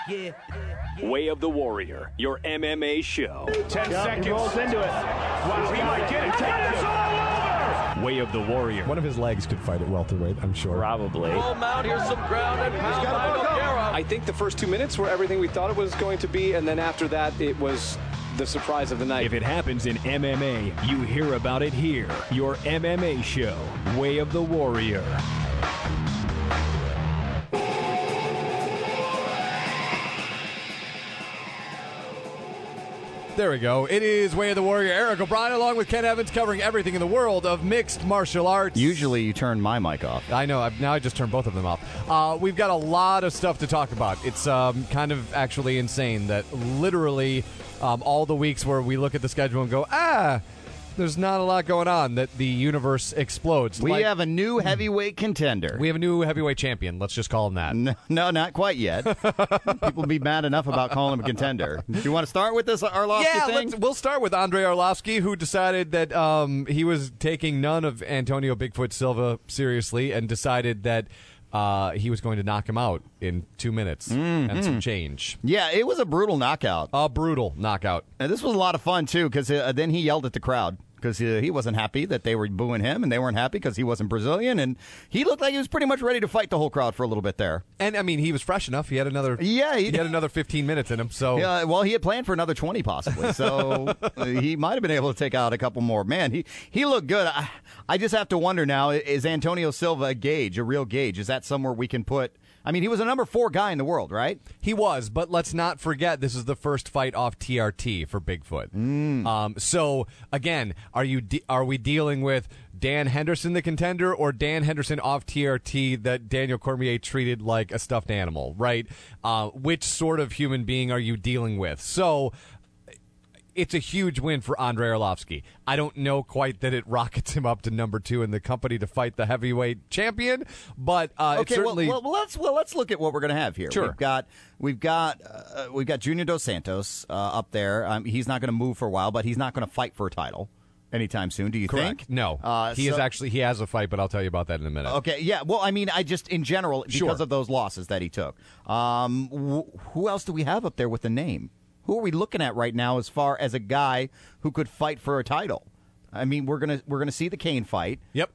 Way of the Warrior, your MMA show. 10 seconds. He rolls into it. Wow, he might get it. It's all over! Way of the Warrior. One of his legs could fight at welterweight, I'm sure. Probably. Full mount, here's some ground and pound by Nogueira. I think the first 2 minutes were everything we thought it was going to be, and then after that, it was the surprise of the night. If it happens in MMA, you hear about it here. Your MMA show, Way of the Warrior. There we go. It is Way of the Warrior. Eric O'Brien along with Ken Evans covering everything in the world of mixed martial arts. Usually you turn my mic off. I know. Now I just turned both of them off. We've got a lot of stuff to talk about. It's kind of actually insane that literally all the weeks where we look at the schedule and go, there's not a lot going on, that the universe explodes. We have a new heavyweight contender. We have a new heavyweight champion. Let's just call him that. No, not quite yet. People be mad enough about calling him a contender. Do you want to start with this Arlovsky thing? We'll start with Andrei Arlovsky, who decided that he was taking none of Antonio Bigfoot Silva seriously and decided that he was going to knock him out in 2 minutes and some change. Yeah, it was a brutal knockout. A brutal knockout. And this was a lot of fun, too, because then he yelled at the crowd because he wasn't happy that they were booing him, and they weren't happy because he wasn't Brazilian, and he looked like he was pretty much ready to fight the whole crowd for a little bit there. And, I mean, he was fresh enough. He had another he had another 15 minutes in him. So yeah, well, he had planned for another 20 possibly, so he might have been able to take out a couple more. Man, he looked good. I just have to wonder now, is Antonio Silva a real gauge? Is that somewhere we can put... I mean, he was a number 4 guy in the world, right? He was, but let's not forget this is the first fight off TRT for Bigfoot. So again, are we dealing with Dan Henderson, the contender, or Dan Henderson off TRT that Daniel Cormier treated like a stuffed animal, right? Which sort of human being are you dealing with? So it's a huge win for Andrei Arlovsky. I don't know quite that it rockets him up to number 2 in the company to fight the heavyweight champion, but okay. Certainly. Well, let's look at what we're going to have here. Sure. We've got Junior Dos Santos up there. He's not going to move for a while, but he's not going to fight for a title anytime soon. Do you Correct. think? No. He has a fight, but I'll tell you about that in a minute. Okay. Yeah. Well, I mean, I just in general because of those losses that he took. Who else do we have up there with the name? Who are we looking at right now as far as a guy who could fight for a title? I mean, we're gonna see the Kane fight. Yep.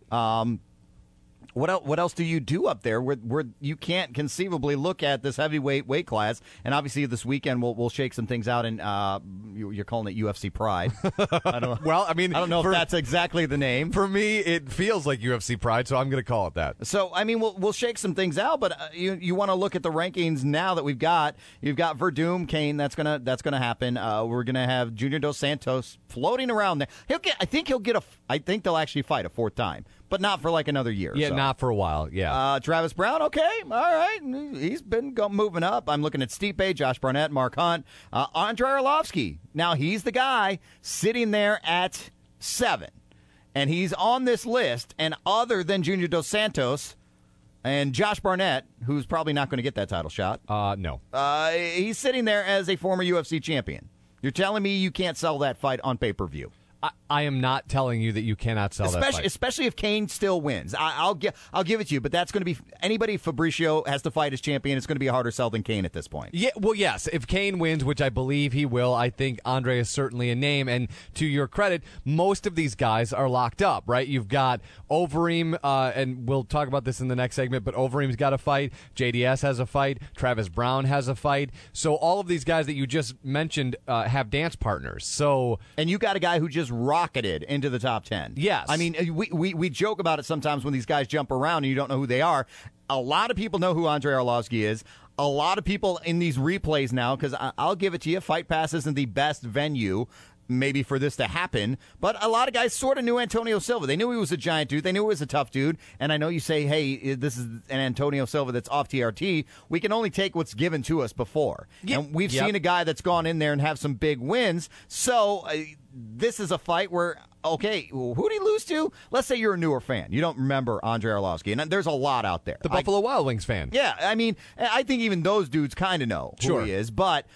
What else do you do up there where you can't conceivably look at this heavyweight weight class? And obviously this weekend we'll shake some things out, and you're calling it UFC Pride. I don't. Well, I mean, I don't know if that's exactly the name. For me, it feels like UFC Pride, so I'm going to call it that. So I mean, we'll shake some things out, but you want to look at the rankings now that we've got. You've got Verdum, Kane. That's gonna happen. We're gonna have Junior Dos Santos floating around there. I think they'll actually fight a 4th time, but not for like another year. Yeah, so. not for a while. Yeah. Travis Brown, okay, all right. He's been moving up. I'm looking at Stipe, Josh Barnett, Mark Hunt, Andrei Arlovsky. Now he's the guy sitting there at 7, and he's on this list. And other than Junior Dos Santos and Josh Barnett, who's probably not going to get that title shot, no, he's sitting there as a former UFC champion. You're telling me you can't sell that fight on pay-per-view? I am not telling you that you cannot sell that fight. Especially if Kane still wins. I'll give it to you, but that's going to be anybody Fabricio has to fight as champion. It's going to be a harder sell than Kane at this point. Yeah, well, yes. If Kane wins, which I believe he will, I think Andre is certainly a name. And to your credit, most of these guys are locked up, right? You've got Overeem, and we'll talk about this in the next segment, but Overeem's got a fight. JDS has a fight. Travis Brown has a fight. So all of these guys that you just mentioned have dance partners. And you got a guy who just rocketed into the top 10. Yes. I mean, we joke about it sometimes when these guys jump around and you don't know who they are. A lot of people know who Andrei Arlovsky is. A lot of people in these replays now, because I'll give it to you, Fight Pass isn't the best venue maybe for this to happen, but a lot of guys sort of knew Antonio Silva. They knew he was a giant dude. They knew he was a tough dude. And I know you say, hey, this is an Antonio Silva that's off TRT. We can only take what's given to us before. Yep. And we've seen a guy that's gone in there and have some big wins. So this is a fight where, okay, who did he lose to? Let's say you're a newer fan. You don't remember Andrei Arlovsky. And there's a lot out there. The Buffalo Wild Wings fan. Yeah, I mean, I think even those dudes kind of know who he is. But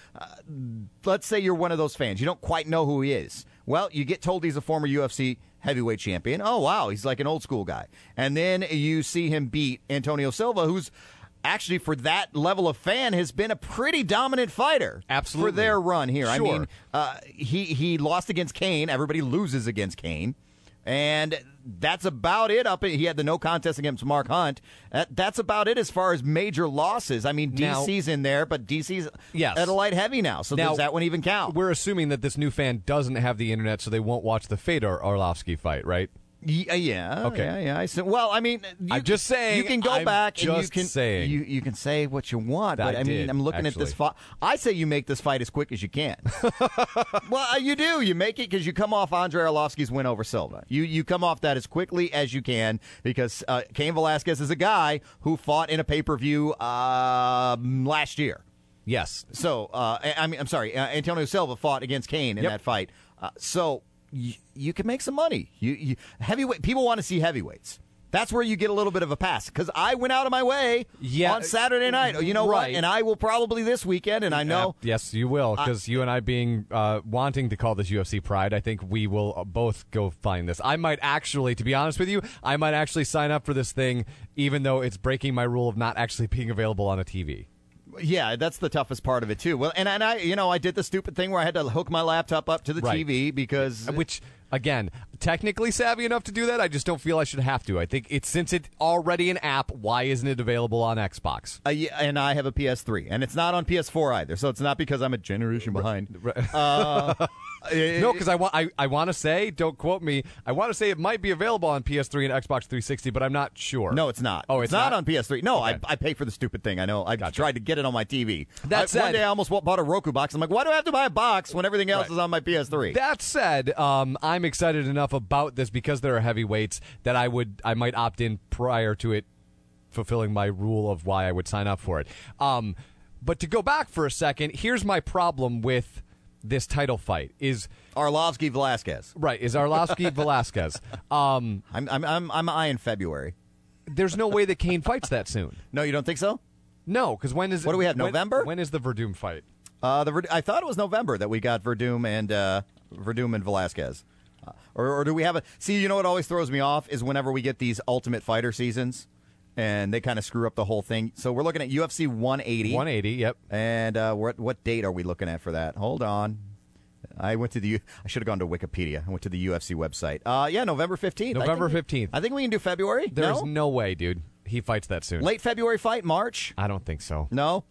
let's say you're one of those fans. You don't quite know who he is. Well, you get told he's a former UFC heavyweight champion. Oh, wow, he's like an old school guy. And then you see him beat Antonio Silva, who's actually, for that level of fan, has been a pretty dominant fighter. Absolutely. For their run here. Sure. I mean, he lost against Kane. Everybody loses against Kane. And that's about it. He had the no contest against Mark Hunt. That's about it as far as major losses. I mean, DC's in there, but DC's at a light heavy now. So does that one even count? We're assuming that this new fan doesn't have the internet, so they won't watch the Fedor Arlovsky fight, right? Yeah. Okay. Yeah. Well, I mean, I'm just saying. You can go I'm back and saying. you can say what you want, but I mean, I'm looking at this fight. I say you make this fight as quick as you can. Well, you do. You make it because you come off Andrei Arlovsky's win over Silva. You come off that as quickly as you can because Cain Velasquez is a guy who fought in a pay-per-view last year. Yes. So, I'm sorry. Antonio Silva fought against Cain in that fight. So. You can make some money. Heavyweight people want to see heavyweights. That's where you get a little bit of a pass. Because I went out of my way on Saturday night. You know what? And I will probably this weekend. And I know. Yes, you will. Because you and I being wanting to call this UFC Pride, I think we will both go find this. I might actually, to be honest with you, I might actually sign up for this thing, even though it's breaking my rule of not actually being available on a TV. Yeah, that's the toughest part of it too. Well, and I did the stupid thing where I had to hook my laptop up to the TV because which again, technically savvy enough to do that, I just don't feel I should have to. I think since it's already an app, why isn't it available on Xbox? Yeah, and I have a PS3, and it's not on PS4 either, so it's not because I'm a generation behind. No, because I want to say, don't quote me, I want to say it might be available on PS3 and Xbox 360, but I'm not sure. No, it's not. Oh, it's not on PS3. No, okay. I pay for the stupid thing. I know. I tried to get it on my TV. That said, one day I almost bought a Roku box. I'm like, why do I have to buy a box when everything else is on my PS3? That said, I'm excited enough about this because there are heavyweights that I might opt in prior to it fulfilling my rule of why I would sign up for it. But to go back for a second, here's my problem with this title fight is Arlovsky Velasquez. Right, is Arlovsky Velasquez. I'm eyeing February. There's no way that Cain fights that soon. No, you don't think so? No, because when is what do we have? November? When is the Verdum fight? I thought it was November that we got Verdum and Velasquez. Or do we have a? See, you know what always throws me off is whenever we get these Ultimate Fighter seasons. And they kind of screw up the whole thing. So we're looking at UFC 180. 180, yep. And what date are we looking at for that? Hold on. I should have gone to Wikipedia. I went to the UFC website. Yeah, November 15th. November 15th. I think we can do February. There's no way, dude. He fights that soon. Late February fight, March? I don't think so. No?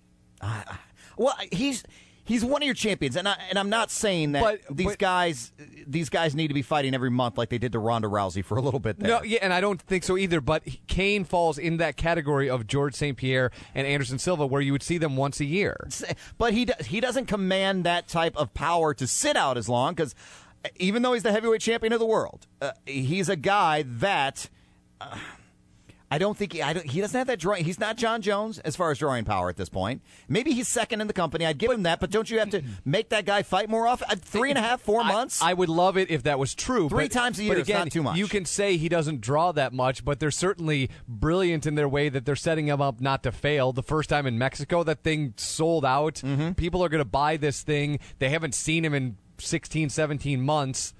Well, he's one of your champions, and I'm not saying that these guys need to be fighting every month like they did to Ronda Rousey for a little bit there. No, yeah, and I don't think so either. But Cain falls in that category of George St. Pierre and Anderson Silva, where you would see them once a year. But he doesn't command that type of power to sit out as long because even though he's the heavyweight champion of the world, he's a guy that. I don't think he doesn't have that drawing. He's not John Jones as far as drawing power at this point. Maybe he's second in the company. I'd give him that, but don't you have to make that guy fight more often? 3.5, 4 months? I would love it if that was true. Three times a year is not too much. You can say he doesn't draw that much, but they're certainly brilliant in their way that they're setting him up not to fail. The first time in Mexico, that thing sold out. Mm-hmm. People are going to buy this thing. They haven't seen him in 16, 17 months.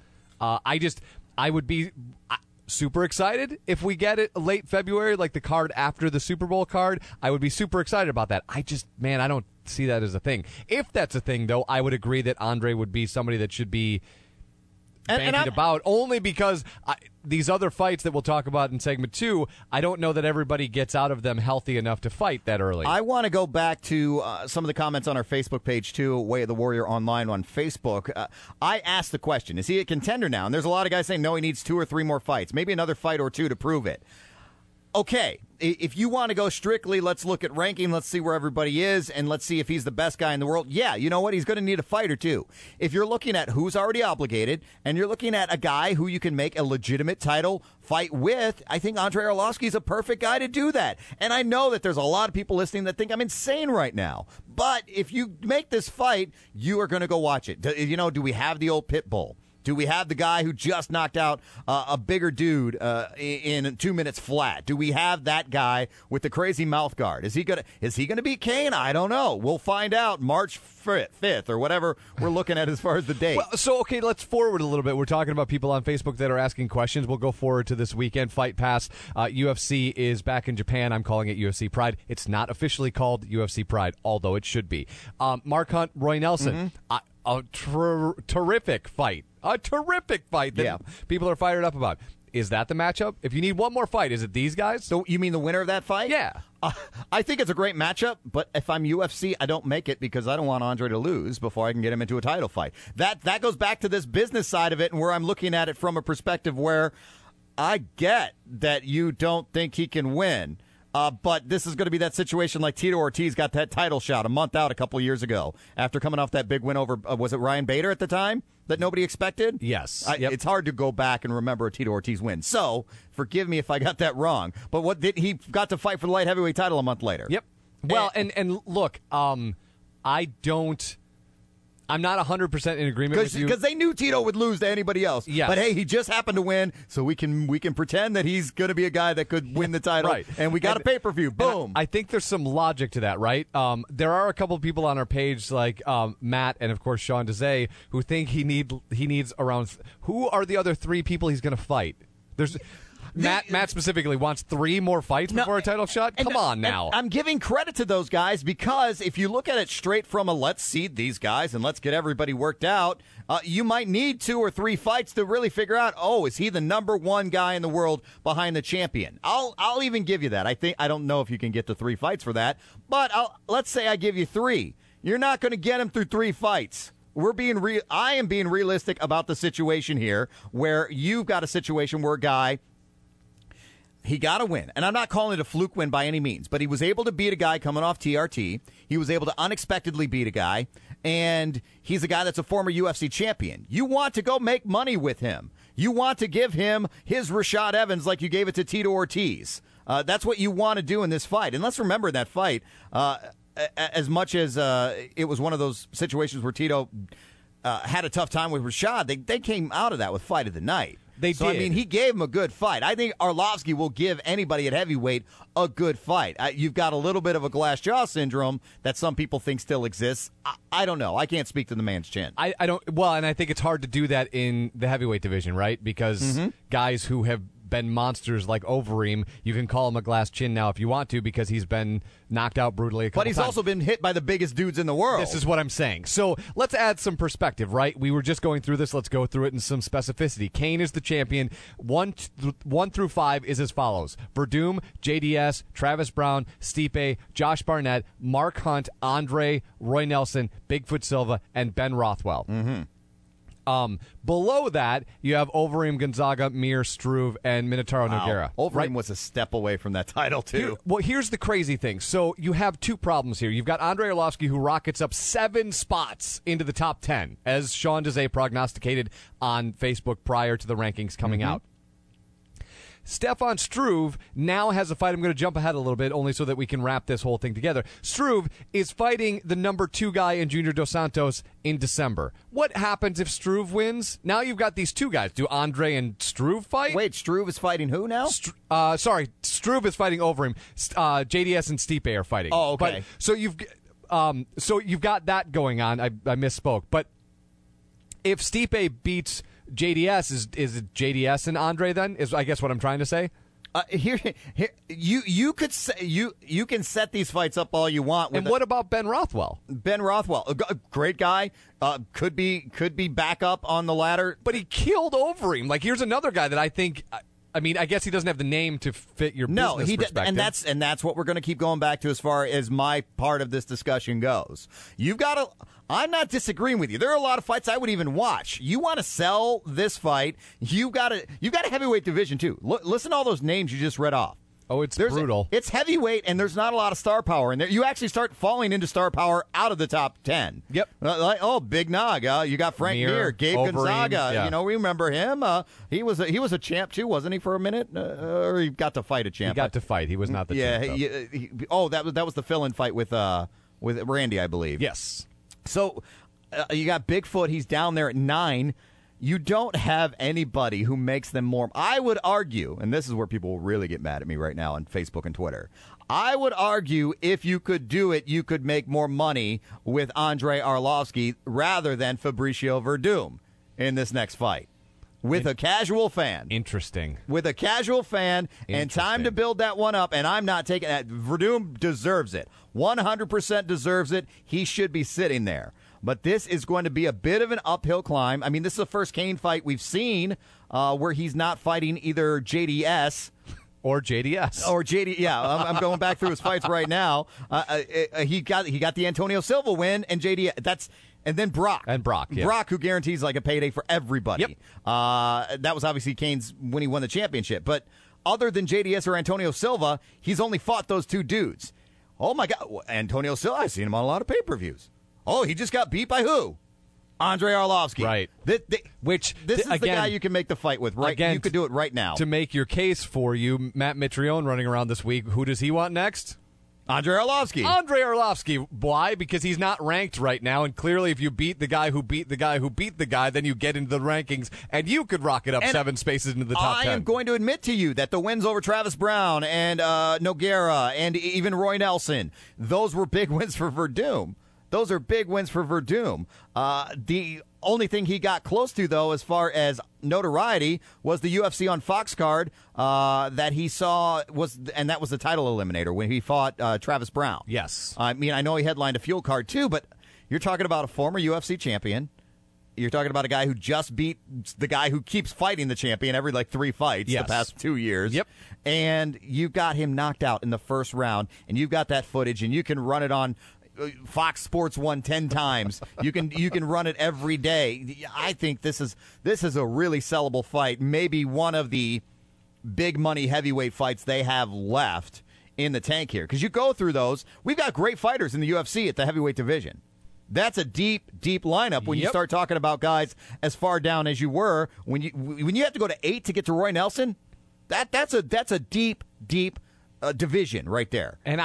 I would be super excited if we get it late February, like the card after the Super Bowl card. I would be super excited about that. I don't see that as a thing. If that's a thing, though, I would agree that Andre would be somebody that should be bandied about, only because these other fights that we'll talk about in segment 2, I don't know that everybody gets out of them healthy enough to fight that early. I want to go back to some of the comments on our Facebook page, too, Way of the Warrior Online on Facebook. I asked the question, is he a contender now? And there's a lot of guys saying, no, he needs 2 or 3 more fights, maybe another fight or 2 to prove it. Okay, if you want to go strictly, let's look at ranking, let's see where everybody is, and let's see if he's the best guy in the world. Yeah, you know what? He's going to need a fight or 2. If you're looking at who's already obligated, and you're looking at a guy who you can make a legitimate title fight with, I think Andrei Arlovsky is a perfect guy to do that. And I know that there's a lot of people listening that think I'm insane right now. But if you make this fight, you are going to go watch it. Do we have the old pit bull? Do we have the guy who just knocked out a bigger dude in 2 minutes flat? Do we have that guy with the crazy mouth guard? Is he gonna beat Kane? I don't know. We'll find out March 5th or whatever we're looking at as far as the date. Well, so, okay, let's forward a little bit. We're talking about people on Facebook that are asking questions. We'll go forward to this weekend. Fight Pass. UFC is back in Japan. I'm calling it UFC Pride. It's not officially called UFC Pride, although it should be. Mark Hunt, Roy Nelson. A terrific fight. A terrific fight that people are fired up about. Is that the matchup? If you need one more fight, is it these guys? So you mean the winner of that fight? Yeah. I think it's a great matchup, but if I'm UFC, I don't make it because I don't want Andre to lose before I can get him into a title fight. That goes back to this business side of it and where I'm looking at it from a perspective where I get that you don't think he can win. But this is going to be that situation like Tito Ortiz got that title shot a month out a couple of years ago after coming off that big win over, was it Ryan Bader at the time that nobody expected? Yes. It's hard to go back and remember a Tito Ortiz win. So forgive me if I got that wrong. But he got to fight for the light heavyweight title a month later. Yep. Well, and look, I'm not 100% in agreement with you. Because they knew Tito would lose to anybody else. Yes. But, hey, he just happened to win, so we can pretend that he's going to be a guy that could win the title. Right. And we got a pay-per-view. Boom. I think there's some logic to that, right? There are a couple of people on our page like Matt and, of course, Sean Desai who think he needs around who are the other 3 people he's going to fight? There's Matt specifically wants 3 more fights before a title shot? Come on now. I'm giving credit to those guys because if you look at it straight from a let's seed these guys and let's get everybody worked out, you might need 2 or 3 fights to really figure out, is he the number 1 guy in the world behind the champion? I'll even give you that. I don't know if you can get to 3 fights for that, but let's say I give you 3. You're not going to get him through 3 fights. I am being realistic about the situation here where you've got a situation where a guy, he got a win. And I'm not calling it a fluke win by any means, but he was able to beat a guy coming off TRT. He was able to unexpectedly beat a guy, and he's a guy that's a former UFC champion. You want to go make money with him. You want to give him his Rashad Evans like you gave it to Tito Ortiz. That's what you want to do in this fight. And let's remember that fight, as much as it was one of those situations where Tito had a tough time with Rashad, they came out of that with fight of the night. They did. I mean, he gave him a good fight. I think Arlovsky will give anybody at heavyweight a good fight. You've got a little bit of a glass jaw syndrome that some people think still exists. I don't know. I can't speak to the man's chin. I don't. Well, and I think it's hard to do that in the heavyweight division, right? Because guys who have been monsters like Overeem, you can call him a glass chin now if you want to because he's been knocked out brutally a couple times. But he's also been hit by the biggest dudes in the world. This is what I'm saying. So let's add some perspective, right? We were just going through this. Let's go through it in some specificity. Kane is the champion. 1 through 5 is as follows. Verdum, JDS, Travis Brown, Stipe, Josh Barnett, Mark Hunt, Andre, Roy Nelson, Bigfoot Silva, and Ben Rothwell. Below that, you have Overeem, Gonzaga, Mir, Struve, and Minotauro Nogueira. Overeem was a step away from that title, too. Here's the crazy thing. So you have 2 problems here. You've got Andre Arlovsky, who rockets up 7 spots into the top 10, as Sean Desai prognosticated on Facebook prior to the rankings coming out. Stefan Struve now has a fight. I'm going to jump ahead a little bit only so that we can wrap this whole thing together. Struve is fighting the number 2 guy in Junior Dos Santos in December. What happens if Struve wins? Now you've got these 2 guys. Do Andre and Struve fight? Wait, Struve is fighting who now? Struve is fighting Overeem. JDS and Stipe are fighting. Oh, okay. But, so you've got that going on. I misspoke. But if Stipe beats JDS, is it JDS and Andre then? Is I guess what I'm trying to say. Here, you could say you can set these fights up all you want. And what about Ben Rothwell? Ben Rothwell, a great guy, could be back up on the ladder, but he killed Overeem. Like here's another guy that I think. I mean, I guess he doesn't have the name to fit your business perspective. And that's what we're going to keep going back to as far as my part of this discussion goes. You've got to. I'm not disagreeing with you. There are a lot of fights I would even watch. You want to sell this fight? You've got a heavyweight division too. Listen to all those names you just read off. Oh, it's brutal. It's heavyweight, and there's not a lot of star power in there. You actually start falling into star power out of the top 10. Yep. Big Nog. You got Frank Mir, Gabe Overeem, Gonzaga. yeah. We remember him. He was a champ too, wasn't he, for a minute? Or he got to fight a champ. He got to fight. He was not the champ. That was the fill-in fight with Randy, I believe. Yes. So you got Bigfoot. He's down there at 9. you don't have anybody who makes them more. I would argue, and this is where people will really get mad at me right now on Facebook and Twitter. I would argue if you could do it, you could make more money with Andrei Arlovsky rather than Fabricio Verdum in this next fight. With a casual fan. Interesting. With a casual fan and time to build that one up, and I'm not taking that. Verdum deserves it. 100% deserves it. He should be sitting there. But this is going to be a bit of an uphill climb. I mean, this is the first Cain fight we've seen where he's not fighting either JDS or JDS. Or JD, yeah. I'm going back through his fights right now. He got the Antonio Silva win and JDS. And then Brock. And Brock, yeah. Brock, who guarantees like a payday for everybody. Yep. That was obviously Cain's when he won the championship. But other than JDS or Antonio Silva, he's only fought those two dudes. Oh, my God. Antonio Silva, I've seen him on a lot of pay-per-views. Oh, he just got beat by who? Andrei Arlovsky. Right. This is the guy you can make the fight with, right? Again, you could do it right now. To make your case for you, Matt Mitrione running around this week, who does he want next? Andrei Arlovsky. Andrei Arlovsky. Why? Because he's not ranked right now, and clearly if you beat the guy who beat the guy who beat the guy, then you get into the rankings, and you could rocket up 7 spaces into the top 10. I am going to admit to you that the wins over Travis Brown and Nogueira and even Roy Nelson, those were big wins for Verdum. Those are big wins for Verdum. The only thing he got close to, though, as far as notoriety, was the UFC on Fox card that he saw and that was the title eliminator when he fought Travis Brown. Yes. I mean, I know he headlined a Fuel card, too, but you're talking about a former UFC champion. You're talking about a guy who just beat the guy who keeps fighting the champion every, 3 fights the past 2 years. Yep. And you've got him knocked out in the first round, and you've got that footage, and you can run it on Fox Sports 1 10 times. You can run it every day. I think this is a really sellable fight. Maybe one of the big money heavyweight fights they have left in the tank here. Because you go through those, we've got great fighters in the UFC at the heavyweight division. That's a deep lineup when you start talking about guys as far down as you were when you have to go to 8 to get to Roy Nelson. That's a deep division right there. And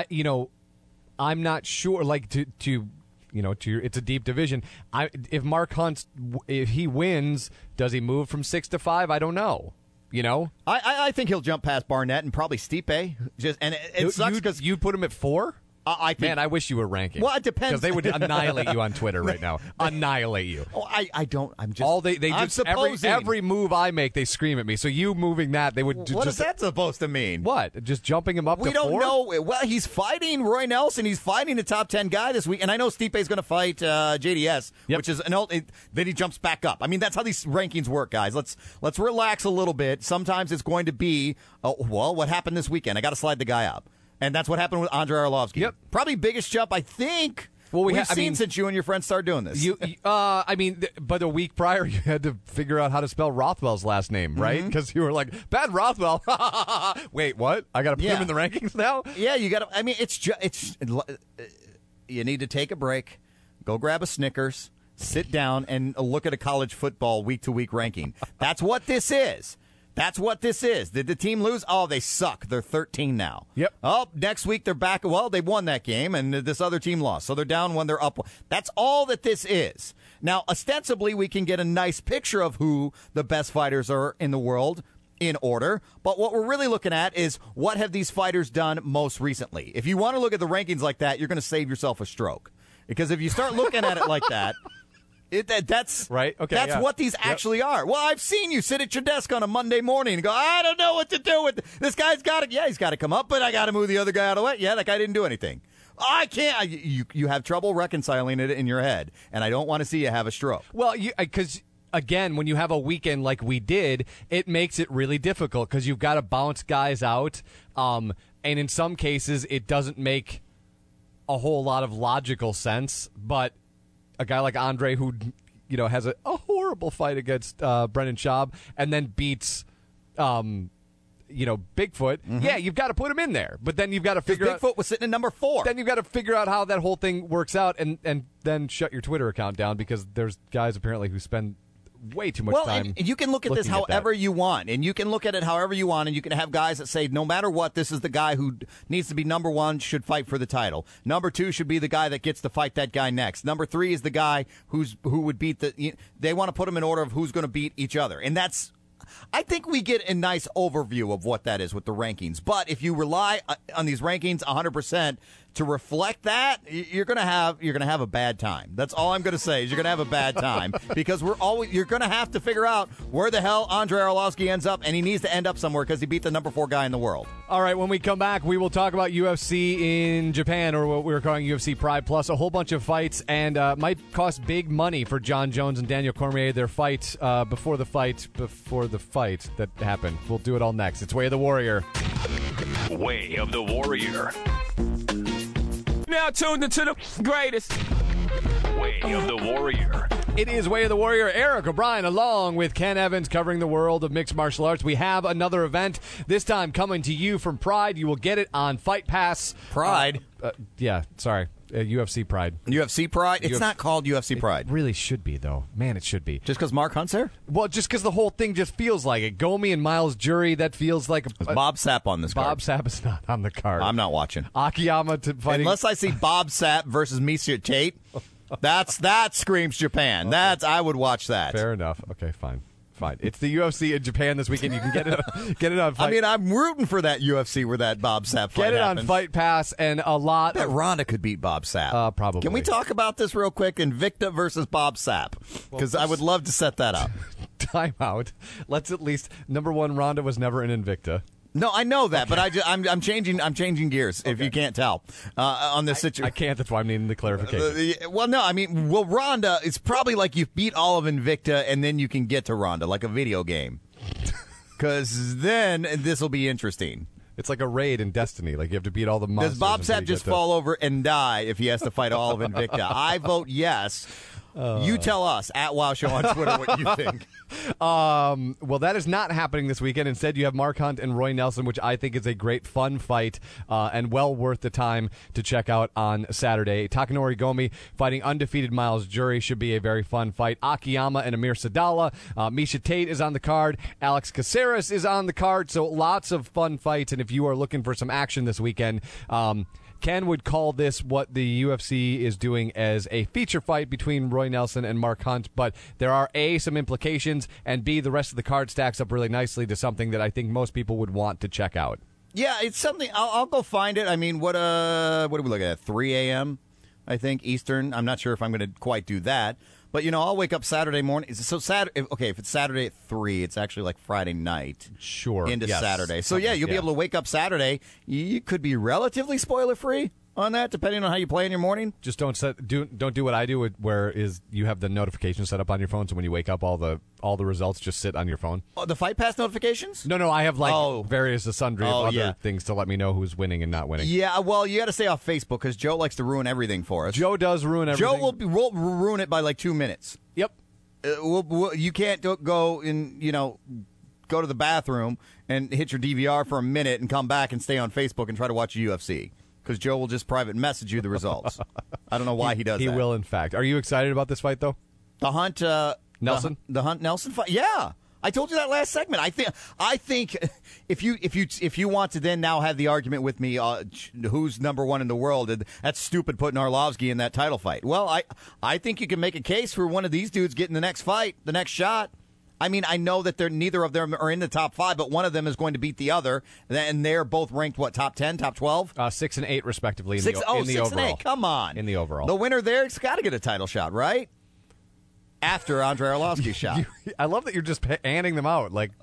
I'm not sure, it's a deep division. If Mark Hunt, if he wins, does he move from 6 to 5? I don't know. I think he'll jump past Barnett and probably Stipe. It sucks because you put him at 4. I think, man, I wish you were ranking. Well, it depends because they would annihilate you on Twitter right now. Annihilate you. Oh, I don't. I'm just all they I'm just every move I make, they scream at me. So you moving that, they would. What is that supposed to mean? What? Just jumping him up? We to don't 4? know. Well, he's fighting Roy Nelson. He's fighting a top 10 guy this week, and I know Stipe's going to fight JDS, which is then he jumps back up. I mean, that's how these rankings work, guys. Let's relax a little bit. Sometimes it's going to be, what happened this weekend? I got to slide the guy up. And that's what happened with Andrei Arlovsky. Yep. Probably biggest jump, I think, we've seen since you and your friends started doing this. But a week prior, you had to figure out how to spell Rothwell's last name, right? Because you were like, bad Rothwell. Wait, what? I got to put him in the rankings now? Yeah, you got to. I mean, you need to take a break, go grab a Snickers, sit down, and look at a college football week-to-week ranking. That's what this is. That's what this is. Did the team lose? Oh, they suck. They're 13 now. Yep. Oh, next week they're back. Well, they won that game, and this other team lost. So they're down one, they're up one. That's all that this is. Now, ostensibly, we can get a nice picture of who the best fighters are in the world in order. But what we're really looking at is what have these fighters done most recently. If you want to look at the rankings like that, you're going to save yourself a stroke. Because if you start looking at it like that... That's right. Okay, that's what these actually are. Well, I've seen you sit at your desk on a Monday morning and go, I don't know what to do with this guy's got it. Yeah, he's got to come up, but I got to move the other guy out of the way. Yeah, that guy didn't do anything. I can't. You have trouble reconciling it in your head, and I don't want to see you have a stroke. Well, because again, when you have a weekend like we did, it makes it really difficult because you've got to bounce guys out, and in some cases, it doesn't make a whole lot of logical sense, but. A guy like Andre who, has a horrible fight against Brendan Schaub and then beats, Bigfoot. Mm-hmm. Yeah, you've got to put him in there. But then you've got to figure out... Bigfoot was sitting at number 4. Then you've got to figure out how that whole thing works out and then shut your Twitter account down because there's guys apparently who spend way too much time. And you can look at this however you want, and you can look at it however you want, and you can have guys that say, no matter what, this is the guy who needs to be number one, should fight for the title. Number two should be the guy that gets to fight that guy next. Number three is the guy who would beat they want to put him in order of who's going to beat each other, and that's. I think we get a nice overview of what that is with the rankings. But if you rely on these rankings 100% to reflect that, you're going to have a bad time. That's all I'm going to say is you're going to have a bad time because you're going to have to figure out where the hell Andrei Arlovski ends up, and he needs to end up somewhere because he beat the number 4 guy in the world. All right, when we come back, we will talk about UFC in Japan, or what we were calling UFC Pride, plus a whole bunch of fights, and might cost big money for John Jones and Daniel Cormier, their fight before the fight that happened. We'll do it all next. It's Way of the Warrior. Way of the Warrior. Now tuned into the greatest. Way of the Warrior. It is Way of the Warrior. Eric O'Brien along with Ken Evans covering the world of mixed martial arts. We have another event, this time coming to you from Pride. You will get it on Fight Pass. Pride? UFC Pride. UFC Pride? It's not called UFC Pride. It really should be, though. Man, it should be. Just because Mark Hunt's there? Well, just because the whole thing just feels like it. Gomi and Miles Jury, that feels like Bob Sapp on this card. Bob Sapp is not on the card. I'm not watching. Akiyama fighting. Unless I see Bob Sapp versus Misha Tate, that screams Japan. Okay. I would watch that. Fair enough. Okay, fine. It's the UFC in Japan this weekend. You can get it on Fight. I mean, I'm rooting for that UFC where that Bob Sapp fight Get it happens. on Fight Pass, and a lot I bet of Ronda could beat Bob Sapp. Probably. Can we talk about this real quick? Invicta versus Bob Sapp, because I would love to set that up. Timeout. Let's at least number one. Ronda was never an Invicta. No, I know that, but I'm changing gears. If you can't tell on this situation, I can't. That's why I'm needing the clarification. Ronda, it's probably like you beat all of Invicta and then you can get to Ronda, like a video game. Because then this will be interesting. It's like a raid in Destiny. Like you have to beat all the monsters. Does Bob Sapp just fall over and die if he has to fight all of Invicta? I vote yes. You tell us at Wow Show on Twitter what you think. Well, that is not happening this weekend. Instead, you have Mark Hunt and Roy Nelson, which I think is a great, fun fight and well worth the time to check out on Saturday. Takanori Gomi fighting undefeated Miles Jury should be a very fun fight. Akiyama and Amir Sadala. Misha Tate is on the card. Alex Caceres is on the card. So lots of fun fights. And if you are looking for some action this weekend, Ken would call this what the UFC is doing as a feature fight between Roy Nelson and Mark Hunt, but there are A, some implications, and B, the rest of the card stacks up really nicely to something that I think most people would want to check out. Yeah, it's something. I'll go find it. I mean, what do we look at? 3 a.m., I think, Eastern. I'm not sure if I'm going to quite do that. But, I'll wake up Saturday morning. So Saturday, okay, if it's Saturday at 3, it's actually like Friday night. Sure. Into Saturday. So, you'll be able to wake up Saturday. You could be relatively spoiler-free on that, depending on how you play in your morning. Just don't do what I do, where is you have the notification set up on your phone, so when you wake up, all the results just sit on your phone. Oh, the Fight Pass notifications? No, I have various sundry of other things to let me know who's winning and not winning. Yeah, well, you got to stay off Facebook because Joe likes to ruin everything for us. Joe does ruin everything. Joe will ruin it by like 2 minutes. Yep. You can't go to the bathroom and hit your DVR for a minute and come back and stay on Facebook and try to watch UFC. Because Joe will just private message you the results. I don't know why he does that. He will, in fact. Are you excited about this fight, though? The Hunt Nelson? The Hunt Nelson fight? Yeah. I told you that last segment. I think if you want to then now have the argument with me, who's number one in the world, that's stupid putting Arlovski in that title fight. Well, I think you can make a case for one of these dudes getting the next fight, the next shot. I mean, I know that neither of them are in the top 5, but one of them is going to beat the other, and they're both ranked, top 10, top 12? 6 and 8, respectively, in the 6 overall. And 8, come on. In the overall. The winner there's got to get a title shot, right? After Andrei Arlovski's shot. I love that you're just handing them out. Like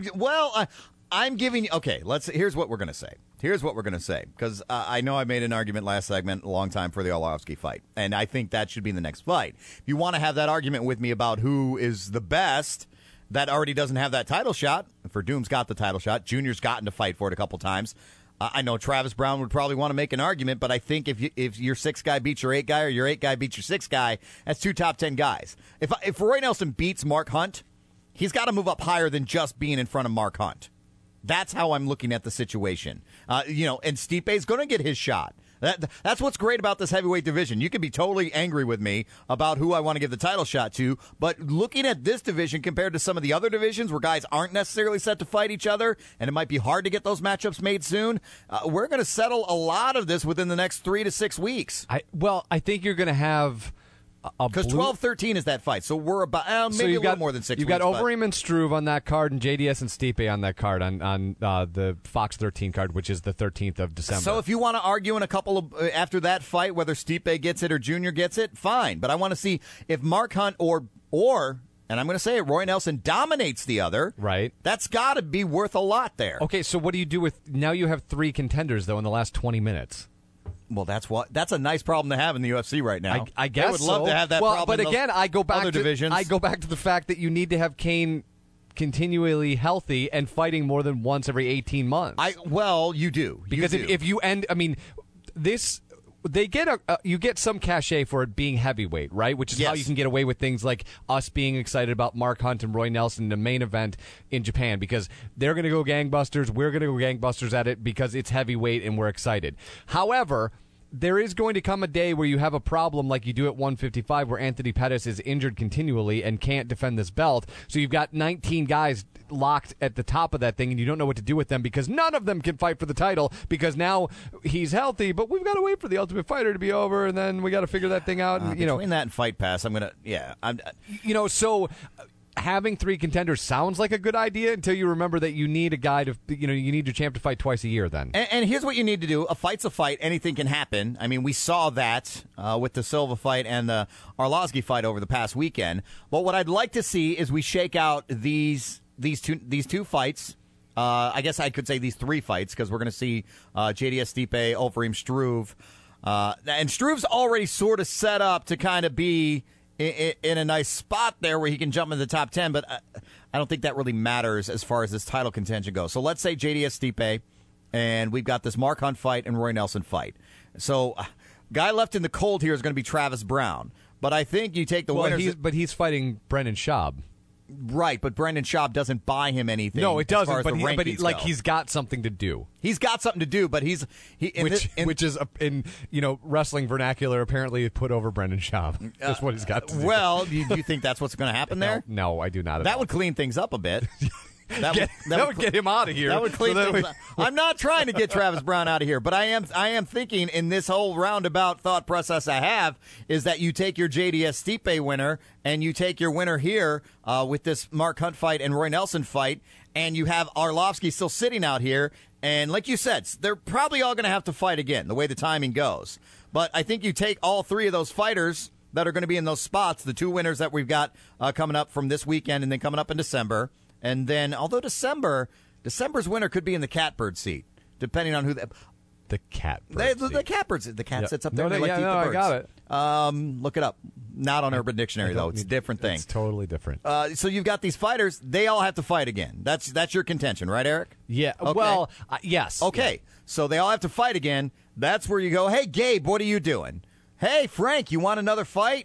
I'm giving you... Okay, here's what we're going to say. Because I know I made an argument last segment a long time for the Arlovski fight, and I think that should be the next fight. If you want to have that argument with me about who is the best... That already doesn't have that title shot. Verdum's got the title shot. Junior's gotten to fight for it a couple times. I know Travis Brown would probably want to make an argument, but I think if your 6 guy beats your 8 guy or your 8 guy beats your 6 guy, that's 2 top 10 guys. If Roy Nelson beats Mark Hunt, he's got to move up higher than just being in front of Mark Hunt. That's how I'm looking at the situation. And Stipe's going to get his shot That's what's great about this heavyweight division. You can be totally angry with me about who I want to give the title shot to, but looking at this division compared to some of the other divisions where guys aren't necessarily set to fight each other, and it might be hard to get those matchups made soon, we're going to settle a lot of this within the next 3 to 6 weeks. I think you're going to have because 12-13 is that fight, so we're about maybe a little more than 6 weeks. You've got Overeem and Struve on that card, and JDS and Stipe on that card on the Fox 13 card, which is the 13th of December. So if you want to argue in a couple of after that fight whether Stipe gets it or Junior gets it, fine. But I want to see if Mark Hunt or and I'm going to say it, Roy Nelson dominates the other. Right. That's got to be worth a lot there. Okay, so what do you do with now? You have 3 contenders though in the last 20 minutes. Well, that's a nice problem to have in the UFC right now. I guess I would love to have that problem. But again, I go back other to divisions. I go back to the fact that you need to have Kane continually healthy and fighting more than once every 18 months. You do because if you end, I mean, this. They get you get some cachet for it being heavyweight, right? Which is how you can get away with things like us being excited about Mark Hunt and Roy Nelson in the main event in Japan because they're going to go gangbusters. We're going to go gangbusters at it because it's heavyweight and we're excited. However, there is going to come a day where you have a problem like you do at 155 where Anthony Pettis is injured continually and can't defend this belt. So you've got 19 guys locked at the top of that thing and you don't know what to do with them because none of them can fight for the title because now he's healthy, but we've got to wait for the Ultimate Fighter to be over and then we got to figure that thing out. And, between that and Fight Pass, having 3 contenders sounds like a good idea until you remember that you need a guy to, you need your champ to fight twice a year then. And here's what you need to do. A fight's a fight. Anything can happen. I mean, we saw that with the Silva fight and the Arlovsky fight over the past weekend. But what I'd like to see is we shake out these two fights. I guess I could say these 3 fights because we're going to see JDS Stipe, Overeem Struve. And Struve's already sort of set up to kind of be in a nice spot there where he can jump into the top 10, but I don't think that really matters as far as this title contention goes. So let's say JDS Stipe, and we've got this Mark Hunt fight and Roy Nelson fight. So guy left in the cold here is going to be Travis Brown. But I think you take the winners. But he's fighting Brendan Schaub. Right, but Brendan Schaub doesn't buy him anything. No, it doesn't. But he's got something to do. He's got something to do, but which is in wrestling vernacular apparently put over Brendan Schaub. That's what he's got to do. Well, do you think that's what's going to happen there? No, I do not. That would clean things up a bit. That would get him out of here. That would clean things up. I'm not trying to get Travis Brown out of here, but I am thinking in this whole roundabout thought process I have is that you take your JDS Stipe winner and you take your winner here with this Mark Hunt fight and Roy Nelson fight, and you have Arlovsky still sitting out here. And like you said, they're probably all going to have to fight again, the way the timing goes. But I think you take all 3 of those fighters that are going to be in those spots, the 2 winners that we've got coming up from this weekend and then coming up in December. And then, although December's winner could be in the catbird seat, depending on who the catbird seat. The catbird seat. The cat sits up there. No, and they like to eat the birds. I got it. Look it up. Not on Urban Dictionary though. It's a different thing. It's totally different. So you've got these fighters. They all have to fight again. That's your contention, right, Eric? Yeah. Okay. Well, yes. Okay. Yeah. So they all have to fight again. That's where you go. Hey, Gabe, what are you doing? Hey, Frank, you want another fight?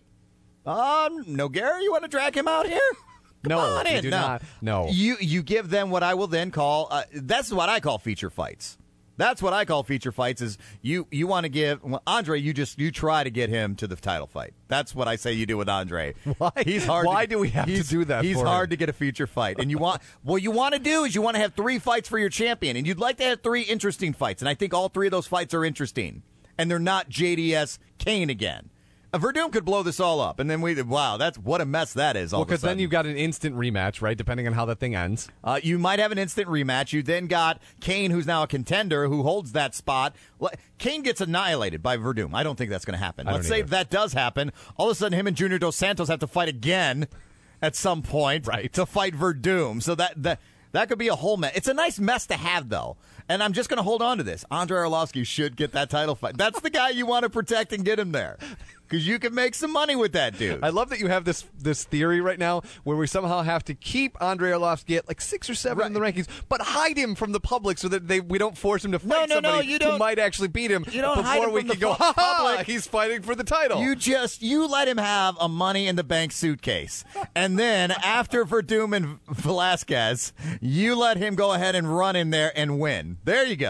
No, Gary, you want to drag him out here? No, we do not. No. You give them what I will then call, that's what I call feature fights. That's what I call feature fights is you want to give, Andre, you try to get him to the title fight. That's what I say you do with Andre. Why? He's hard. Why do we have to do that He's for hard him? to get a feature fight. And you want to do is you want to have 3 fights for your champion. And you'd like to have 3 interesting fights. And I think all 3 of those fights are interesting. And they're not JDS Kane again. Verdum could blow this all up, and then that's what a mess that is. Well, because then you've got an instant rematch, right? Depending on how that thing ends. You might have an instant rematch. You then got Kane, who's now a contender, who holds that spot. Kane gets annihilated by Verdum. I don't think that's going to happen. Let's say if that does happen, all of a sudden him and Junior Dos Santos have to fight again at some point to fight Verdum. So that could be a whole mess. It's a nice mess to have, though. And I'm just going to hold on to this. Andrei Arlovsky should get that title fight. That's the guy you want to protect and get him there. Because you can make some money with that dude. I love that you have this theory right now where we somehow have to keep Andrei Arlovsky at like 6 or 7 in the rankings, but hide him from the public so that we don't force him to fight somebody who might actually beat him before we can go, ha-ha, he's fighting for the title. You let him have a Money in the Bank suitcase. And then after Verdum and Velasquez, you let him go ahead and run in there and win. There you go.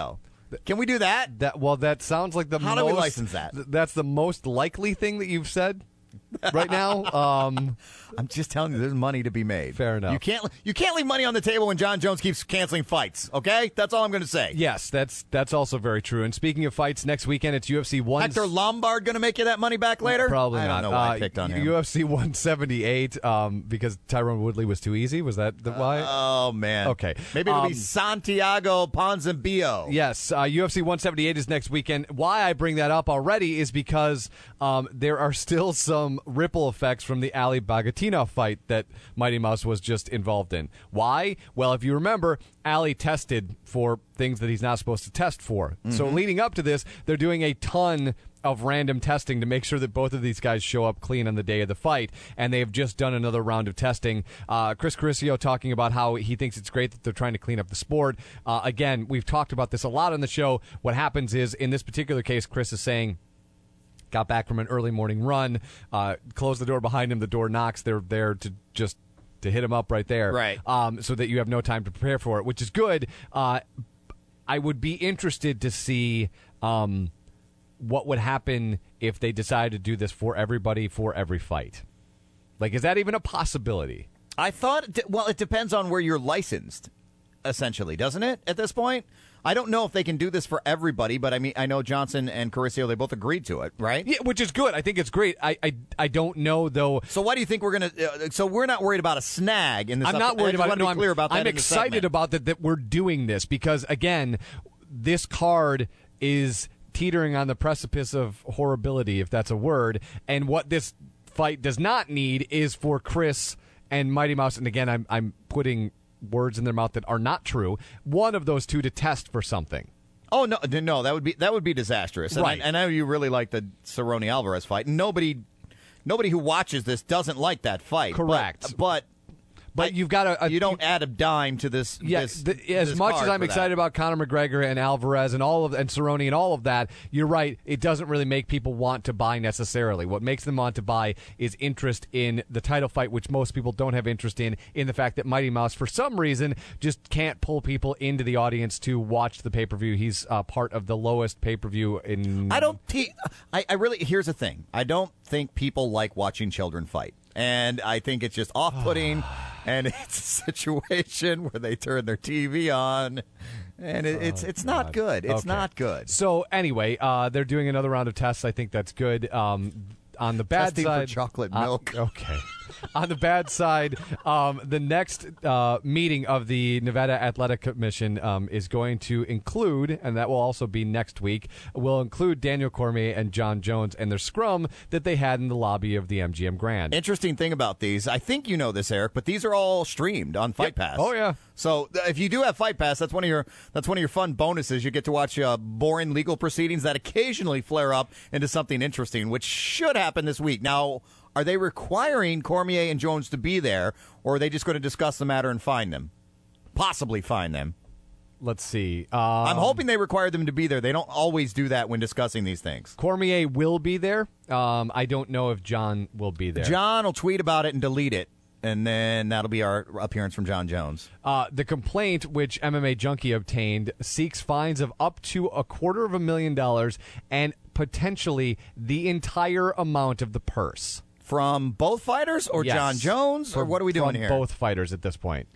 Can we do that? That sounds like the How do we license that? That's the most likely thing that you've said right now. I'm just telling you, there's money to be made. Fair enough. You can't leave money on the table when John Jones keeps canceling fights. Okay, that's all I'm going to say. Yes, that's also very true. And speaking of fights, next weekend it's UFC 1. Hector Lombard going to make you that money back later? Probably not. I don't know why I picked on him. UFC 178 because Tyrone Woodley was too easy. Was that why? Oh man. Okay, maybe it'll be Santiago Ponzinibbio. Yes, UFC 178 is next weekend. Why I bring that up already is because there are still some ripple effects from the Ali Bagatinov fight that Mighty Mouse was just involved in. Why? Well, if you remember, Ali tested for things that he's not supposed to test for. Mm-hmm. So leading up to this, they're doing a ton of random testing to make sure that both of these guys show up clean on the day of the fight, and they have just done another round of testing. Chris Carriccio talking about how he thinks it's great that they're trying to clean up the sport. Again, we've talked about this a lot on the show. What happens is, in this particular case, Chris is saying, got back from an early morning run, closed the door behind him, the door knocks, they're there to hit him up right there. Right. So that you have no time to prepare for it, which is good. I would be interested to see what would happen if they decided to do this for everybody for every fight. Like, is that even a possibility? I thought, it depends on where you're licensed, essentially, doesn't it, at this point? I don't know if they can do this for everybody, but I mean, I know Johnson and Carriccio, they both agreed to it, right? Yeah, which is good. I think it's great. I don't know, though. So why do you think we're going to so we're not worried about a snag in this? I'm not worried about it. No, I'm excited about that we're doing this because, again, this card is teetering on the precipice of horribility, if that's a word, and what this fight does not need is for Chris and Mighty Mouse, and again, I'm putting words in their mouth that are not true, one of those two to test for something. Oh no, that would be disastrous. Right. And I know you really like the Cerrone Alvarez fight. Nobody who watches this doesn't like that fight. Correct. But you've got you don't add a dime to this. Yes, this as much card as I'm for excited that. about Conor McGregor and Alvarez and Cerrone and all of that, you're right. It doesn't really make people want to buy necessarily. What makes them want to buy is interest in the title fight, which most people don't have interest in the fact that Mighty Mouse, for some reason, just can't pull people into the audience to watch the pay-per-view. He's part of the lowest pay-per-view in. I really. Here's the thing. I don't think people like watching children fight. And I think it's just off-putting, and it's a situation where they turn their TV on, and it's not good. It's not good. So anyway, they're doing another round of tests. I think that's good. On the bad Testing side, for chocolate milk. Okay. On the bad side, the next meeting of the Nevada Athletic Commission is going to include, and that will also be next week, will include Daniel Cormier and John Jones and their scrum that they had in the lobby of the MGM Grand. Interesting thing about these, I think you know this, Eric, but these are all streamed on Fight Pass. Oh yeah. So if you do have Fight Pass, that's one of your fun bonuses. You get to watch boring legal proceedings that occasionally flare up into something interesting, which should happen this week. Now, are they requiring Cormier and Jones to be there, or are they just going to discuss the matter and fine them? Possibly fine them. Let's see. I'm hoping they require them to be there. They don't always do that when discussing these things. Cormier will be there. I don't know if John will be there. John will tweet about it and delete it. And then that'll be our appearance from John Jones. The complaint, which MMA Junkie obtained, seeks fines of up to $250,000 and potentially the entire amount of the purse. From both fighters or Yes. John Jones? Or what are we doing here? Both fighters at this point.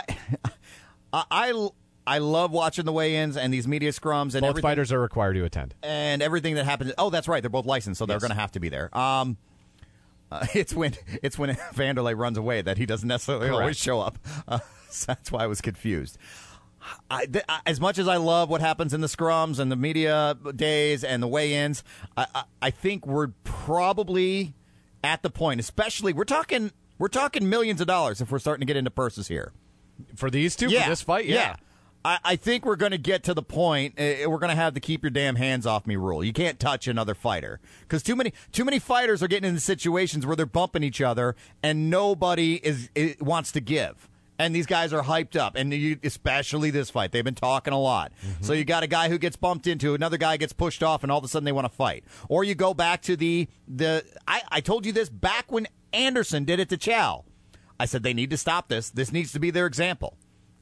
I love watching the weigh-ins and these media scrums and Both everything. fighters are required to attend. And everything that happens. Oh, that's right. They're both licensed, so they're Yes. going to have to be there. It's when Vanderlei runs away that he doesn't necessarily Correct. always show up. So that's why I was confused. As much as I love what happens in the scrums and the media days and the weigh-ins, I think we're probably at the point. Especially, we're talking millions of dollars if we're starting to get into purses here. For these two? Yeah. For this fight? Yeah. I think we're going to get to the point. We're going to have the keep your damn hands off me rule. You can't touch another fighter because too many fighters are getting into situations where they're bumping each other and nobody wants to give. And these guys are hyped up, and especially this fight. They've been talking a lot. Mm-hmm. So you got a guy who gets bumped into, another guy gets pushed off, and all of a sudden they want to fight. Or you go back to I told you this back when Anderson did it to Chow. I said they need to stop this. This needs to be their example.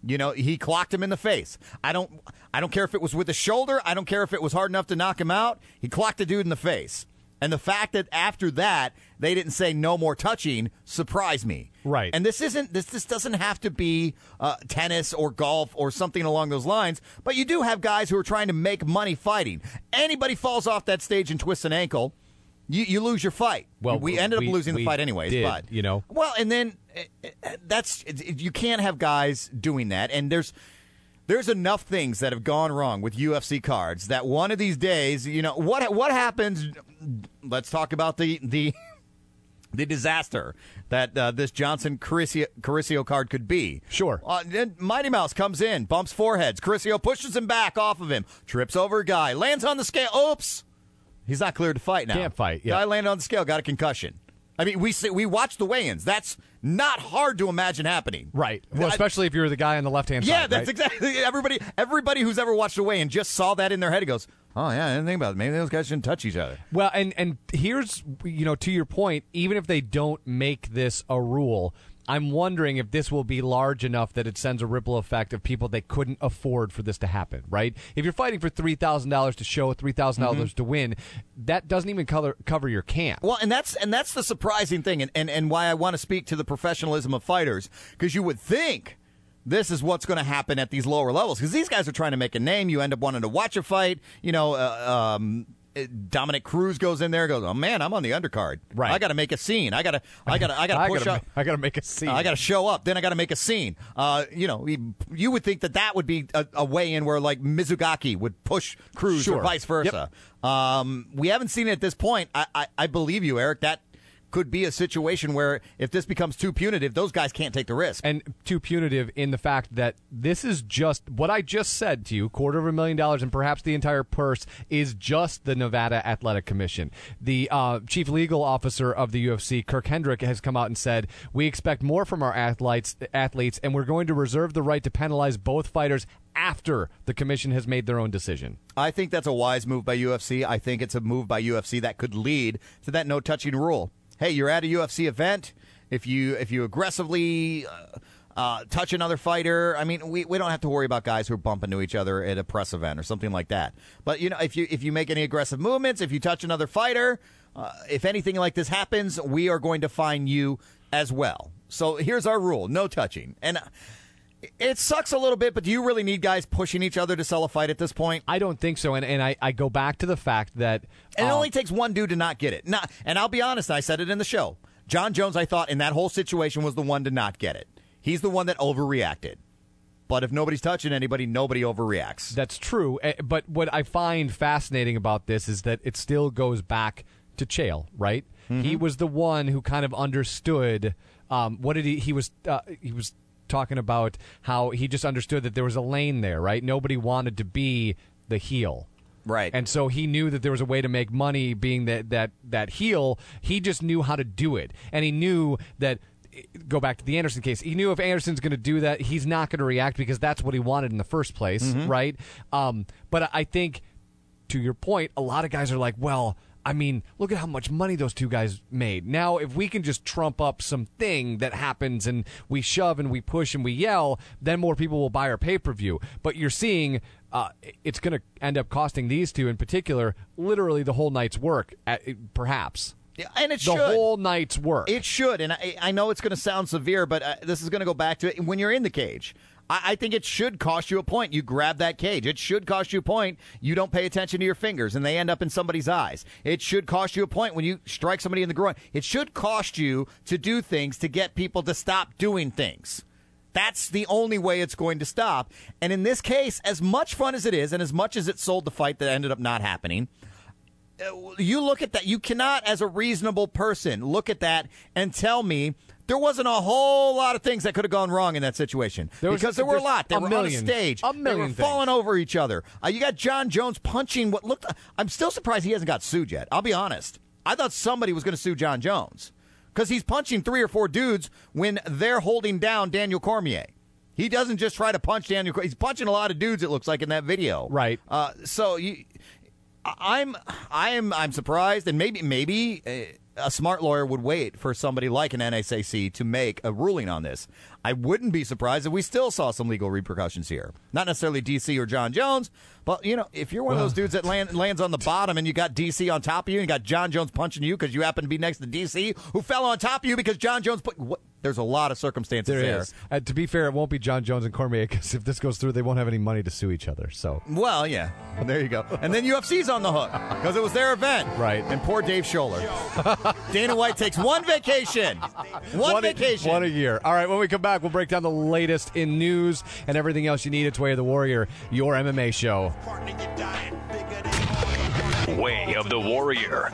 You know, he clocked him in the face. I don't care if it was with the shoulder. I don't care if it was hard enough to knock him out. He clocked the dude in the face. And the fact that after that they didn't say no more touching surprised me. Right. And this doesn't have to be tennis or golf or something along those lines. But you do have guys who are trying to make money fighting. Anybody falls off that stage and twists an ankle, you lose your fight. Well, we ended up losing the fight anyways. But well, and then you can't have guys doing that. And there's enough things that have gone wrong with UFC cards that one of these days, what happens. Let's talk about the disaster that this Johnson Carricio card could be. Sure. Then Mighty Mouse comes in, bumps foreheads. Carricio pushes him back off of him, trips over a guy, lands on the scale. Oops. He's not cleared to fight now. Can't fight. Yeah. Guy landed on the scale, got a concussion. I mean, we watched the weigh-ins. That's not hard to imagine happening. Right. Well, especially if you're the guy on the left-hand side. Yeah, that's right? exactly. Everybody who's ever watched a weigh-in just saw that in their head. He goes, oh, yeah, I didn't think about it. Maybe those guys shouldn't touch each other. Well, and here's, to your point, even if they don't make this a rule, I'm wondering if this will be large enough that it sends a ripple effect of people that couldn't afford for this to happen, right? If you're fighting for $3,000 to show, $3,000 dollars to win, that doesn't even cover your camp. Well, and that's the surprising thing, and why I want to speak to the professionalism of fighters, because you would think this is what's going to happen at these lower levels, because these guys are trying to make a name. You end up wanting to watch a fight, Dominic Cruz goes in there, goes, oh man, I'm on the undercard. Right. I got to make a scene. I got to push up. I got to make a scene. I got to show up. Then I got to make a scene. You would think that would be a weigh-in where like Mizugaki would push Cruz or vice versa. Yep. We haven't seen it at this point. I believe you, Eric. That could be a situation where if this becomes too punitive, those guys can't take the risk. And too punitive in the fact that this is just what I just said to you, $250,000 and perhaps the entire purse is just the Nevada Athletic Commission. The chief legal officer of the UFC, Kirk Hendrick, has come out and said, we expect more from our athletes, and we're going to reserve the right to penalize both fighters after the commission has made their own decision. I think that's a wise move by UFC. I think it's a move by UFC that could lead to that no-touching rule. Hey, you're at a UFC event. If you aggressively touch another fighter, I mean, we don't have to worry about guys who are bumping into each other at a press event or something like that. But if you make any aggressive movements, if you touch another fighter, if anything like this happens, we are going to fine you as well. So here's our rule: no touching. And it sucks a little bit, but do you really need guys pushing each other to sell a fight at this point? I don't think so, and I go back to the fact that and it only takes one dude to not get it. And I'll be honest, I said it in the show. John Jones, I thought, in that whole situation was the one to not get it. He's the one that overreacted. But if nobody's touching anybody, nobody overreacts. That's true. But what I find fascinating about this is that it still goes back to Chael, right? Mm-hmm. He was the one who kind of understood. He was talking about how he just understood that there was a lane there, right? Nobody wanted to be the heel. Right. And so he knew that there was a way to make money being that heel. He just knew how to do it. And he knew that, go back to the Anderson case, he knew if Anderson's going to do that, he's not going to react because that's what he wanted in the first place, right? But I think, to your point, a lot of guys are like, well, I mean, look at how much money those two guys made. Now, if we can just trump up something that happens and we shove and we push and we yell, then more people will buy our pay-per-view. But you're seeing it's going to end up costing these two in particular literally the whole night's work, perhaps. Yeah, and it should. The whole night's work. It should. And I know it's going to sound severe, but this is going to go back to it. When you're in the cage, I think it should cost you a point. You grab that cage. It should cost you a point. You don't pay attention to your fingers, and they end up in somebody's eyes. It should cost you a point when you strike somebody in the groin. It should cost you to do things to get people to stop doing things. That's the only way it's going to stop. And in this case, as much fun as it is, and as much as it sold the fight that ended up not happening, you look at that. You cannot, as a reasonable person, look at that and tell me there wasn't a whole lot of things that could have gone wrong in that situation. Because there were a lot. They were on a stage. They were falling over each other. You got John Jones punching what looked... I'm still surprised he hasn't got sued yet. I'll be honest. I thought somebody was going to sue John Jones. Because he's punching 3 or 4 dudes when they're holding down Daniel Cormier. He doesn't just try to punch Daniel Cormier. He's punching a lot of dudes, it looks like, in that video. Right. I'm surprised, and maybe a smart lawyer would wait for somebody like an NSAC to make a ruling on this. I wouldn't be surprised if we still saw some legal repercussions here. Not necessarily DC or John Jones, but, if you're one of those dudes that lands on the bottom and you got DC on top of you and you got John Jones punching you because you happen to be next to DC, who fell on top of you because John Jones there's a lot of circumstances there. There is. To be fair, it won't be John Jones and Cormier because if this goes through, they won't have any money to sue each other. So, well, yeah, there you go. And then UFC's on the hook because it was their event, right? And poor Dave Scholler. Dana White takes one vacation, one vacation, one a year. All right, when we come back, we'll break down the latest in news and everything else you need. It's Way of the Warrior, your MMA show. Way of the Warrior.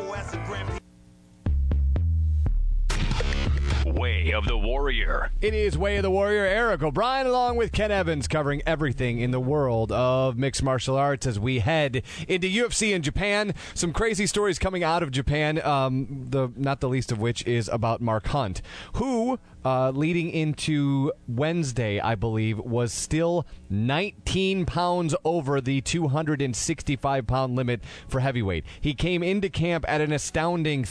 Way of the Warrior. It is Way of the Warrior. Eric O'Brien along with Ken Evans covering everything in the world of mixed martial arts as we head into UFC in Japan. Some crazy stories coming out of Japan, not the least of which is about Mark Hunt, who, leading into Wednesday, I believe, was still 19 pounds over the 265-pound limit for heavyweight. He came into camp at an astounding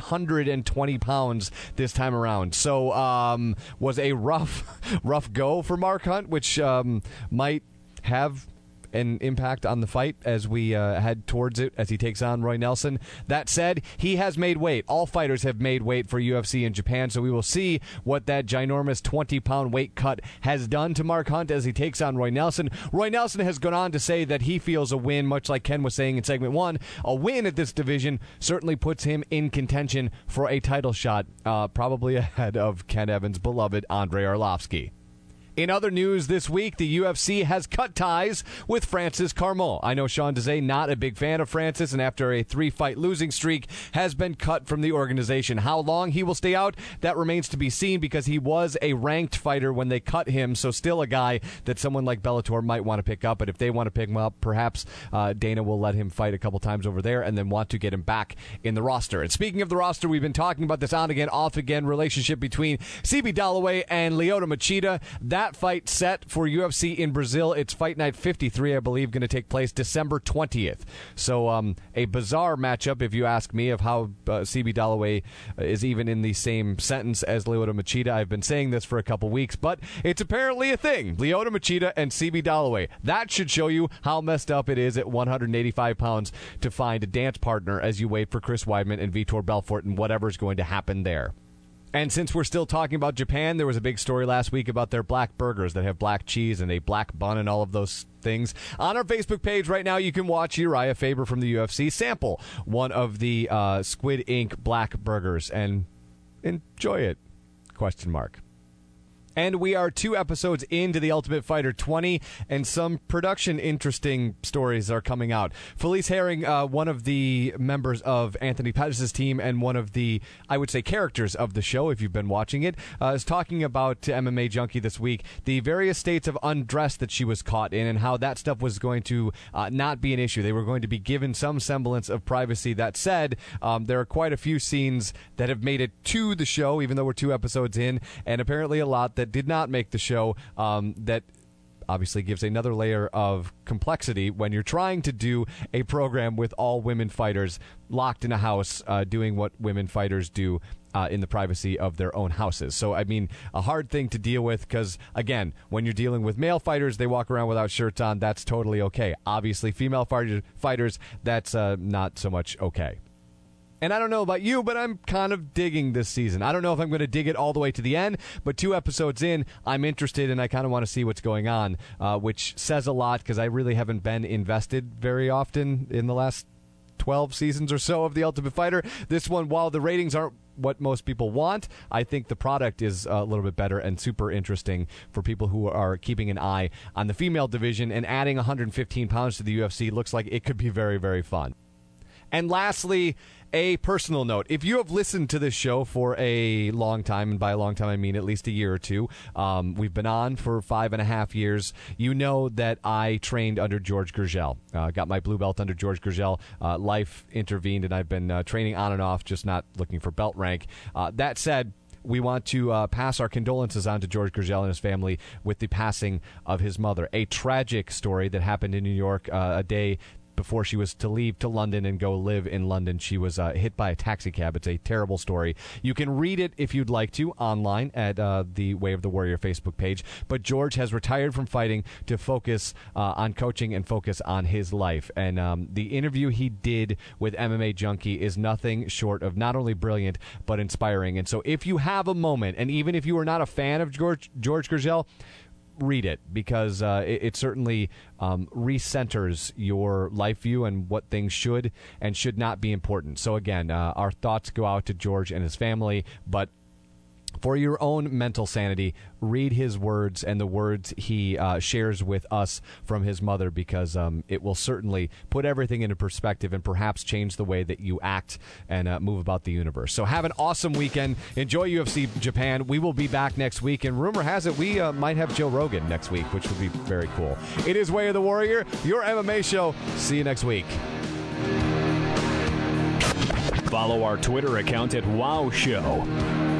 320 pounds this time around. So was a rough go for Mark Hunt, which might have an impact on the fight as we head towards it as he takes on Roy Nelson. That said, he has made weight. All fighters have made weight for UFC in Japan, so we will see what that ginormous 20-pound weight cut has done to Mark Hunt as he takes on Roy Nelson. Roy Nelson has gone on to say that he feels a win, much like Ken was saying in segment 1, a win at this division certainly puts him in contention for a title shot, probably ahead of Ken Evans' beloved Andrei Arlovski. In other news this week, the UFC has cut ties with Francis Carmont. I know Sean Desai, not a big fan of Francis, and after a 3-fight losing streak, has been cut from the organization. How long he will stay out, that remains to be seen because he was a ranked fighter when they cut him, so still a guy that someone like Bellator might want to pick up. But if they want to pick him up, perhaps Dana will let him fight a couple times over there and then want to get him back in the roster. And speaking of the roster, we've been talking about this on-again, off-again relationship between CB Dollaway and Lyoto Machida. That fight set for UFC in Brazil. It's Fight Night 53, I believe, going to take place December 20th. So a bizarre matchup, if you ask me, of how CB Dollaway is even in the same sentence as Lyoto Machida. I've been saying this for a couple weeks, but it's apparently a thing. Lyoto Machida and CB Dollaway. That should show you how messed up it is at 185 pounds to find a dance partner as you wait for Chris Weidman and Vitor Belfort and whatever's going to happen there. And since we're still talking about Japan, there was a big story last week about their black burgers that have black cheese and a black bun and all of those things. On our Facebook page right now, you can watch Uriah Faber from the UFC sample one of the Squid Ink black burgers and enjoy it, ? And we are 2 episodes into The Ultimate Fighter 20, and some production interesting stories are coming out. Felice Herring, one of the members of Anthony Pettis' team and one of the, I would say, characters of the show, if you've been watching it, is talking about to MMA Junkie this week the various states of undress that she was caught in and how that stuff was going to not be an issue. They were going to be given some semblance of privacy. That said, there are quite a few scenes that have made it to the show, even though we're 2 episodes in, and apparently a lot that did not make the show, that obviously gives another layer of complexity when you're trying to do a program with all women fighters locked in a house doing what women fighters do in the privacy of their own houses. So, I mean, a hard thing to deal with because, again, when you're dealing with male fighters, they walk around without shirts on. That's totally okay. Obviously, female fighters, that's not so much okay. And I don't know about you, but I'm kind of digging this season. I don't know if I'm going to dig it all the way to the end, but 2 episodes in, I'm interested and I kind of want to see what's going on, which says a lot because I really haven't been invested very often in the last 12 seasons or so of The Ultimate Fighter. This one, while the ratings aren't what most people want, I think the product is a little bit better and super interesting for people who are keeping an eye on the female division, and adding 115 pounds to the UFC looks like it could be very, very fun. And lastly, a personal note. If you have listened to this show for a long time, and by a long time I mean at least a year or 2, we've been on for 5.5 years, you know that I trained under George Gurgel. Got my blue belt under George Gurgel. Life intervened, and I've been training on and off, just not looking for belt rank. That said, we want to pass our condolences on to George Gurgel and his family with the passing of his mother. A tragic story that happened in New York a day before she was to leave to London and go live in London, she was hit by a taxi cab. It's a terrible story. You can read it if you'd like to online at the Way of the Warrior Facebook page. But George has retired from fighting to focus on coaching and focus on his life. And the interview he did with MMA Junkie is nothing short of not only brilliant but inspiring. And so if you have a moment, and even if you are not a fan of George Gurgel, read it, because it certainly recenters your life view and what things should and should not be important. So again, our thoughts go out to George and his family, but for your own mental sanity, read his words and the words he shares with us from his mother, because it will certainly put everything into perspective and perhaps change the way that you act and move about the universe. So have an awesome weekend. Enjoy UFC Japan. We will be back next week, and rumor has it we might have Joe Rogan next week, which would be very cool. It is Way of the Warrior, your MMA show. See you next week. Follow our Twitter account at WOW Show.